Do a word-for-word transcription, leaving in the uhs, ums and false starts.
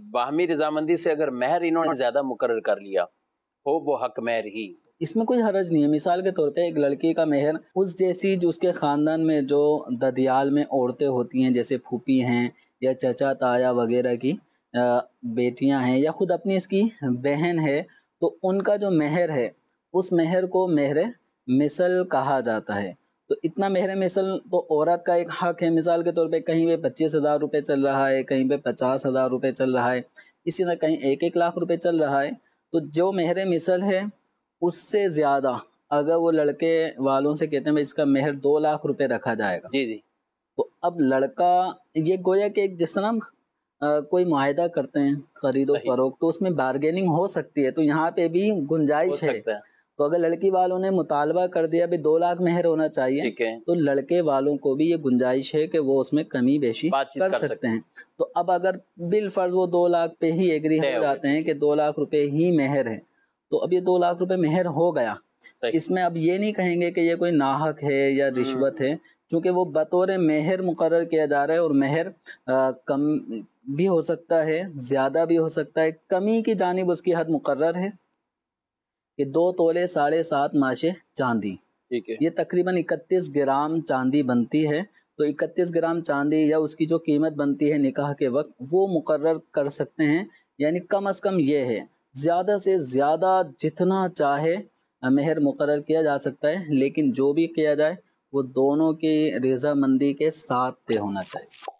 बाहमी रजामंदी से अगर महर इन्होंने ज्यादा मुकर्रर कर लिया हो वो हक महर ही, इसमें कोई हरज नहीं है। मिसाल के तौर पे एक लड़की का महर उस जैसी जो उसके ख़ानदान में जो ददियाल में औरतें होती हैं, जैसे फूफी हैं या चचा ताया वगैरह की बेटियां हैं या ख़ुद अपनी इसकी बहन है, तो उनका जो महर है उस महर को महर मिसल कहा जाता है। तो इतना महर मिसल तो औरत का एक हक है। मिसाल के तौर पे कहीं पे पच्चीस हज़ार रुपये चल रहा है, कहीं पे पचास हज़ार रुपये चल रहा है, इसी तरह कहीं एक एक लाख रुपए चल रहा है। तो जो महर मिसल है उससे ज़्यादा अगर वो लड़के वालों से कहते हैं भाई इसका महर दो लाख रुपए रखा जाएगा, जी जी, तो अब लड़का ये गोया कि जिस तरह हम कोई मुआहदा करते हैं खरीदो फरोख्त, तो उसमें बार्गेनिंग हो सकती है, तो यहाँ पे भी गुंजाइश है। तो अगर लड़की वालों ने मुतालबा कर दिया भी दो लाख महर होना चाहिए, तो लड़के वालों को भी ये गुंजाइश है कि वो उसमें कमी बेशी कर, कर सकते हैं। तो अब अगर बिल फर्ज वो दो लाख पे ही एग्री हो जाते हैं कि दो लाख रुपए ही महर है, तो अब ये दो लाख रुपए महर हो गया। इसमें अब ये नहीं कहेंगे कि ये कोई नाहक है या रिश्वत है, क्योंकि वो बतौर महर मुकर्रर किया जा रहा है। और महर आ, कम भी हो सकता है, ज़्यादा भी हो सकता है। कमी की जानिब उसकी हद मुकर्रर है कि दो तोले साढ़े सात माशे चांदी, ठीक है, ये तकरीबन इकतीस ग्राम चांदी बनती है। तो इकतीस ग्राम चांदी या उसकी जो कीमत बनती है निकाह के वक्त वो मुकर्रर कर सकते हैं। यानी कम अज़ कम ये है, ज़्यादा से ज़्यादा जितना चाहे महर मुकर्रर किया जा सकता है, लेकिन जो भी किया जाए वो दोनों की रज़ामंदी के साथ तय होना चाहिए।